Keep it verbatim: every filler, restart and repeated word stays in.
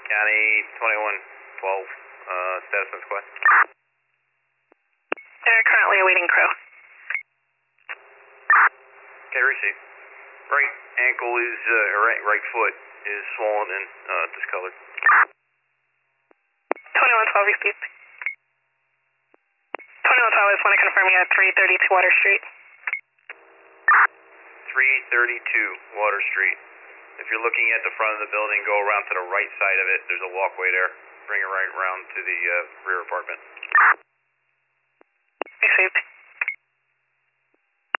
County twenty-one twelve, uh, status on squad. They're currently awaiting crew. Okay, receive. Right ankle is, uh, or right, right foot is swollen and uh, discolored. twenty-one twelve, receive. twenty-one twelve, I just want to confirm you at three thirty-two Water Street. three thirty-two Water Street. If you're looking at the front of the building, go around to the right side of it. There's a walkway there. Bring it right around to the uh, rear apartment. Received.